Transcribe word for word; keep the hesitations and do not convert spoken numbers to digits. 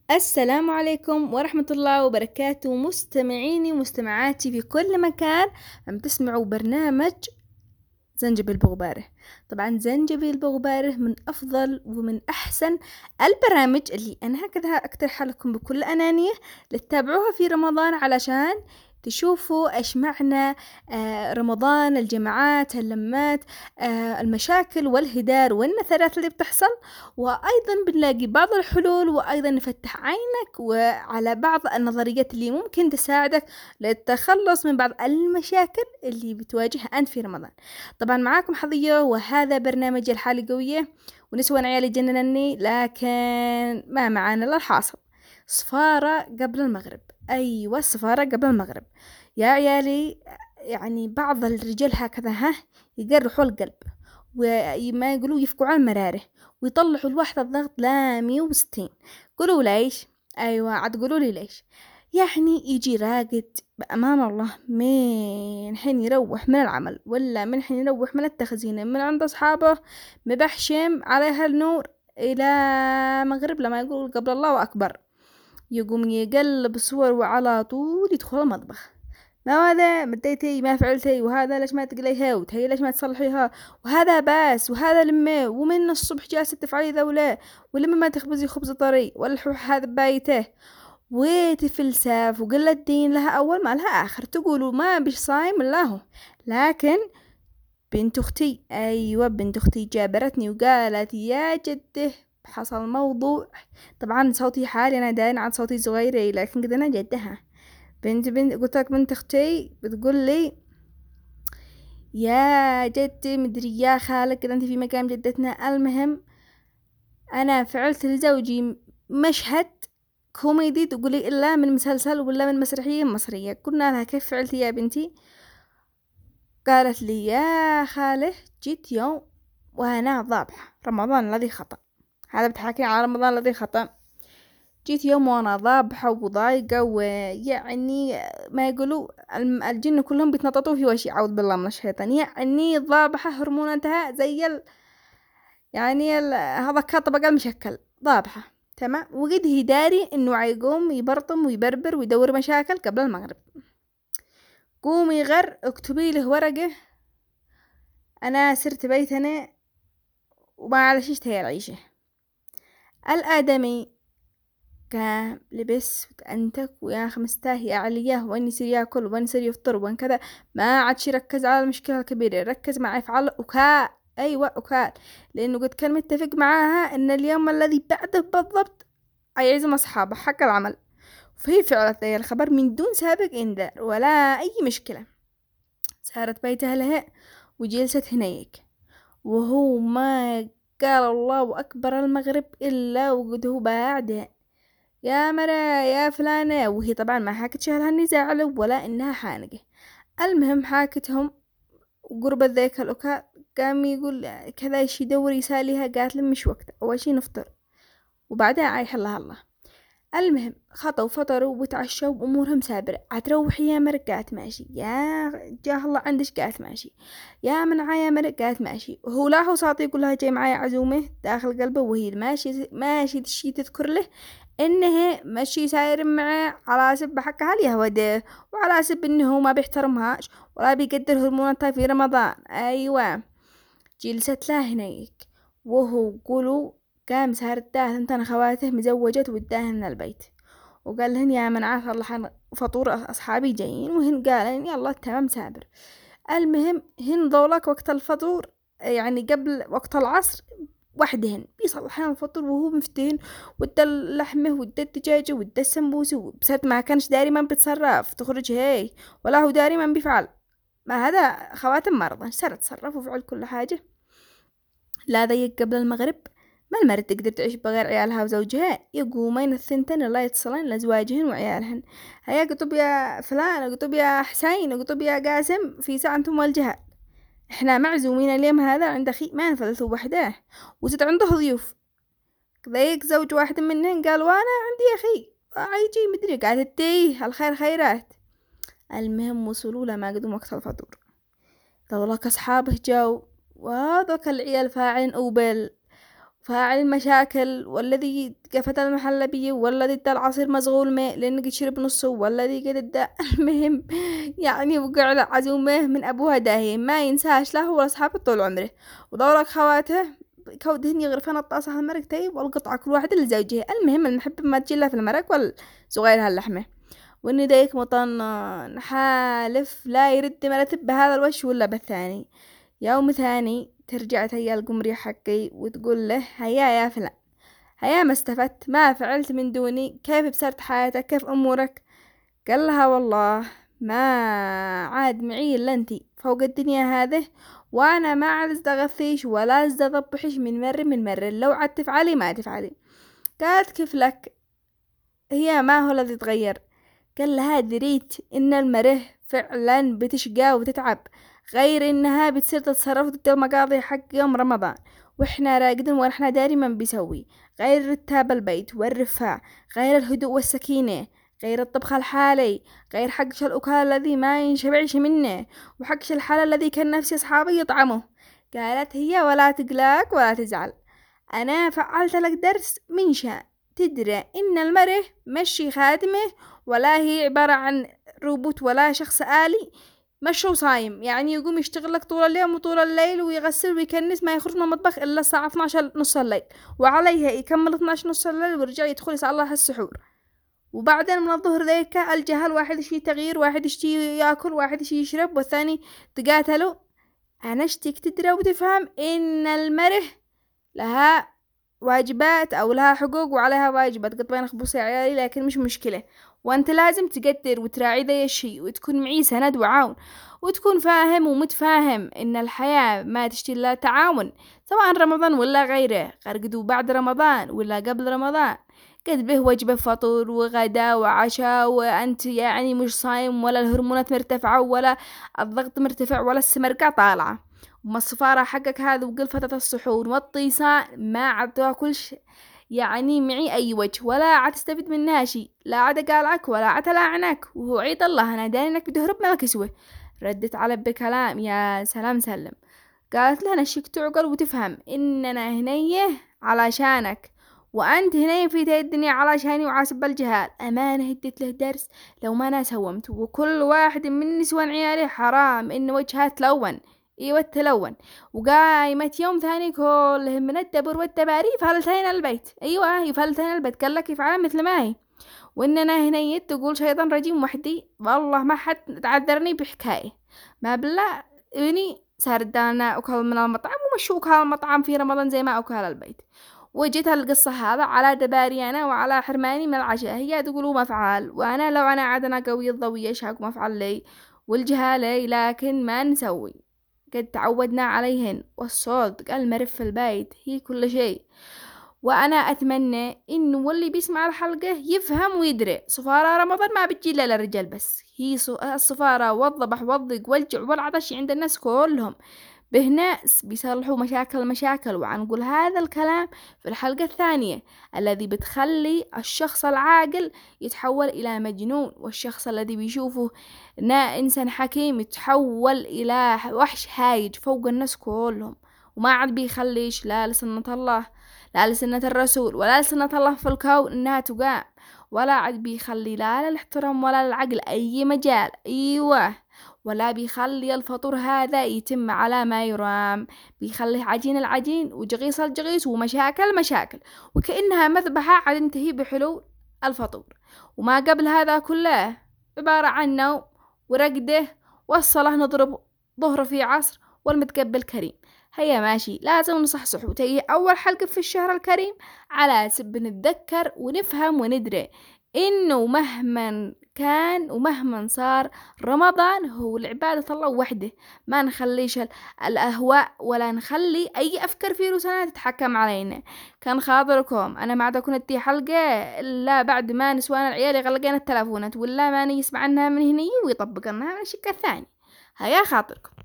السلام عليكم ورحمة الله وبركاته، مستمعيني ومستمعاتي في كل مكان. عم تسمعوا برنامج زنجبيل بغباره. طبعا زنجبيل بغباره من أفضل ومن أحسن البرامج اللي أنا هكذا أقترح لكم بكل أنانية لتتابعوها في رمضان، علشان تشوفوا إيش معنى آه رمضان، الجماعات، اللمات، آه المشاكل والهدار والنثرات اللي بتحصل، وأيضا بنلاقي بعض الحلول، وأيضا نفتح عينك وعلى بعض النظريات اللي ممكن تساعدك للتخلص من بعض المشاكل اللي بتواجهها أنت في رمضان. طبعا معاكم حظية، وهذا برنامج الحالة قوية، ونسوان عيالي جننني، لكن ما معانا إلا الحاصل. صفارة قبل المغرب، أيوة الصفارة قبل المغرب يا عيالي. يعني بعض الرجال هكذا ها يقرحوا القلب، وما يقولوا يفكوا على المراره، ويطلعوا الواحدة الضغط لا مية وستين. قولوا ليش؟ أيوة عاد قولوا لي ليش. يعني يجي راقد بأمان الله من حين يروح من العمل، ولا من حين يروح من التخزينة من عند أصحابه، مبحشم عليها النور إلى مغرب لما يقول قبل الله أكبر، يقوم يقلب صور وعلى طول يدخل المطبخ. ما هذا مديتي ما فعلتي، وهذا ليش ما تقليها، وتهي ليش ما تصلحيها، وهذا بس، وهذا لمه، ومن الصبح جالسة تفعلي ذولا، ولما ما تخبزي خبز طري، والحوح هذا بايته، وتفلسف وقلة دين لها أول ما لها آخر. تقولوا ما بيش صايم الله. لكن بنت أختي، أيوة بنت أختي جابرتني وقالت يا جده حصل موضوع. طبعا صوتي حالي أنا داين عن صوتي صغيرة، لكن قد أنا جدها. بنت بنت قلت لك بنت أختي بتقول لي يا جدي مدري يا خالك كذا أنت في مكان جدتنا. المهم أنا فعلت لزوجي مشهد كوميدي، تقولي إلا من مسلسل ولا من مسرحية مصرية. قلنا لها كيف فعلتي يا بنتي؟ قالت لي يا خاله جيت يوم وأنا ضابحة رمضان الذي خطأ. هذا بتحكي على رمضان الذي خطأ. جيت يوم وأنا ضابحة وضايقة، ويعني ما يقولوا الجن كلهم بيتنططوا في وشي، أعوذ بالله من الشيطان. يعني ضابحة هرموناتها زي ال... يعني ال... هذا كطبق المشكل ضابحة تمام. وقد هي داري انه عيقوم يبرطم ويبربر ويدور مشاكل قبل المغرب. قومي غر اكتبي له ورقة انا سرت بيتنا وما على شيش تهي العيشة. الآدمي كان لبس وتأنتك ويا خمسته يا علياه، وين يصير ياكل وين يصير يفطر وين كذا. ما عادش يركز على المشكلة الكبيرة، ركز مع يفعل وكاء. أيوة وكاء، لأنه قد كان متفق معاها أن اليوم الذي بعده بالضبط يعزم أصحابه حق العمل. فهي فعلت ذي الخبر من دون سابق إنذار ولا أي مشكلة. سارت بيتها لها وجلست هناك، وهو ما قال الله أكبر المغرب إلا وقد هو بعد يا مرا يا فلانة. وهي طبعا ما حكت شهلها النزاع ولا إنها حانقة. المهم حاكتهم وقرب ذيك الأكا قام يقول كذا يشي دور يساليها. قالت لهم مش وقت، أول شي نفطر وبعدها عايح الله الله. المهم خطوا فطروا وتعشوا وأمورهم سابرة. عتروحي يا مرق؟ قالت ماشي. يا جاه الله عندش؟ قالت ماشي. يا من عايا مرق؟ قالت ماشي. وهو لا هو ساطي يقول لها جاي معايا عزومة داخل قلبه، وهي ماشي ماشي تشي تذكر له انه ماشي ساير معه على سب حقها اليهودة، وعلى سب انه ما بيحترمهاش ولا بيقدر هرموناتها في رمضان. ايوه جلست له هناك، وهو قولوا قام سهر الداه ثنتن خواته مزوجت وداهن البيت، وقال لهن يا من عاف الله فطور أصحابي جايين، وهن قالن يلا تمام سابر. المهم هن ضولك وقت الفطور، يعني قبل وقت العصر وحدهن بيصلحين الفطور وهو مفتين، ودا اللحمة ودا الدجاجة ودا السمبوسة، بسات ما كانش داري من بيتصرف تخرج هاي، ولا هو داري من بيفعل. ما هذا خواتم مرضى صار تصرف وفعل كل حاجة. لا ضيق قبل المغرب ما المرد تقدر تعيش بغير عيالها وزوجها، يقومين الثنتين الله يتصلين لأزواجهن وعيالهن. هيا قطب يا فلان، قطب يا حسين، قطب يا قاسم في ساعتهم والجهاد. احنا معزومين اليوم هذا عند أخي ما نفلتوا وحده، وزد عنده ضيوف. ضيق زوج واحد منهن قال وانا عندي أخي عيجي مدري قالت تيه الخير خيرات. المهم وصلوا لما قدم وقت الفطور، ذولك أصحابه جاو، وهذاك العيال فاعلين أوبل فاعل المشاكل، والذي قفت المحل بيه، والذي ادى العصير مشغول ماء لأنه قد شرب نصه، والذي قد ادى المهم يعني وقع له عزومة من أبوها داهية ما ينساش له ولا أصحابه طول عمره. ودورك خواته كودهن يغرفن الطاسة على المرق طيب والقطعة كل واحدة لزوجها. المهم المحبة ما تجيلها في المرق والصغير هاللحمة. وإني دايك مطنن حالف لا يرد مرتب بهذا الوش ولا بالثاني. يوم ثاني ترجع هيا القمري حقي وتقول له هيا يا فلان، هيا ما استفدت، ما فعلت من دوني، كيف بسرت حياتك، كيف أمورك؟ قال لها والله ما عاد معي إلا انتي فوق الدنيا هذه، وانا ما عاد ازدغثيش ولا ازدضبحش من مرة من مرة، لو عاد تفعلي ما تفعلي. قالت كيف لك؟ هي ما هو الذي تغير؟ قال لها دريت ان المره فعلا بتشقى وتتعب، غير انها بتصير تتصرف ضد المقاضي حق يوم رمضان واحنا راقدين واحنا داري من بيسوي، غير رتاب البيت والرفاع، غير الهدوء والسكينة، غير الطبخ الحالي، غير حقش الأكل الذي ما ينشبعش منه، وحقش الحال الذي كان نفسي أصحابي يطعمه. قالت هي ولا تقلق ولا تزعل، أنا فعلت لك درس من شان تدري إن المرة مشي خادمة ولا هي عبارة عن روبوت ولا شخص آلي مشو صايم، يعني يقوم يشتغل لك طول اليوم وطول الليل ويغسل ويكنس ما يخرج من المطبخ إلا الساعة اثنا عشر نص الليل، وعليها يكمل اثنا عشر نص الليل ويرجع يدخل يسأل الله السحور. وبعدين من الظهر ذيك الجهل واحد يشي تغيير، واحد يشتي ياكل، واحد يشي يشرب، والثاني تقاتلوا. أنا اشتيك تدري وتفهم إن المره لها واجبات أو لها حقوق وعليها واجبات قد بين أخبص يا عيالي، لكن مش مشكلة، وأنت لازم تقدر وتراعي ذا الشي وتكون معي سند وعاون، وتكون فاهم ومتفاهم إن الحياة ما تشتي إلا تعاون، سواء رمضان ولا غيره، قرقدوا بعد رمضان ولا قبل رمضان، قد به وجبة فطور وغدا وعشاء، وأنت يعني مش صايم ولا الهرمونات مرتفعة ولا الضغط مرتفع ولا السمرقة طالعة، وما الصفارة حقك هذا وقلفة الصحون والطيسان ما عاد تاكلش يعني معي أي وجه ولا عاد تستفيد منها شي، لا عاد قالعك ولا عاد لاعنك، وهو عيد الله أنا داري إنك بتهرب من الكسوة. ردت على بكلام يا سلام سلم. قالت له أنا شيك تعقل وتفهم إننا هنيه علشانك، وأنت هنيه في تاي الدنيا علشاني وعاسب الجهال. أمانة هديت له درس لو ما أنا سومت، وكل واحد من نسوان عيالي حرام إن وجهها تلون، ايوه تلون. وقايمت يوم ثاني كلهم من الدبر والدباري فلتين البيت، ايوه يفلتين البيت قال لك يفعل مثل ما هي، واننا هنا تقول شيطان رجيم وحدي، والله ما حد تعذرني بحكاية ما بالله اني صار دانا اكل من المطعم ومشوا اكل المطعم في رمضان زي ما اكل البيت. وجيت القصة هذا على دباري أنا وعلى حرماني من العشاء، هي تقولوا مفعال، وأنا لو أنا عادنا قوي الضوية شاق مفعل لي والجهالي، لكن ما نسوي قد تعودنا عليهن، والصوت المرف في البيت هي كل شيء. وأنا أتمنى إنه واللي بيسمع الحلقة يفهم ويدري صفارة رمضان ما بتجي إلا للرجال بس، هي الصفارة والضبح والضيق والجوع والعطش عند الناس كلهم، به ناس بيصلحوا مشاكل مشاكل. وعنقول هذا الكلام في الحلقة الثانية الذي بتخلي الشخص العاقل يتحول إلى مجنون، والشخص الذي بيشوفه إنسان حكيم يتحول إلى وحش هايج فوق الناس كلهم، وما عاد بيخليش لا لسنة الله لا لسنة الرسول ولا لسنة الله في الكون إنها تقام، ولا عاد بيخلي لا للاحترام ولا للعقل أي مجال، أيوه، ولا بيخلي الفطور هذا يتم على ما يرام، بيخليه عجين العجين وجغيص الجغيص ومشاكل مشاكل، وكأنها مذبحة عاد انتهي بحلول الفطور. وما قبل هذا كله عبارة عن نوم ورقده والصلاة نضرب ظهر في عصر والمتقبل كريم. هيا ماشي لازم نصحصح وتهي أول حلقة في الشهر الكريم على سب نتذكر ونفهم وندري إنه مهما كان ومهما صار رمضان هو العبادة الله وحده، ما نخليش الأهواء ولا نخلي أي أفكار في روسنا تتحكم علينا. كان خاطركم أنا ما عاد أكون أدي حلقة إلا بعد ما نسوان العيال يغلقين التلفونات ولا ما نسمع عنها من هني ويطبق لنا من الشكل الثاني. هيا خاطركم.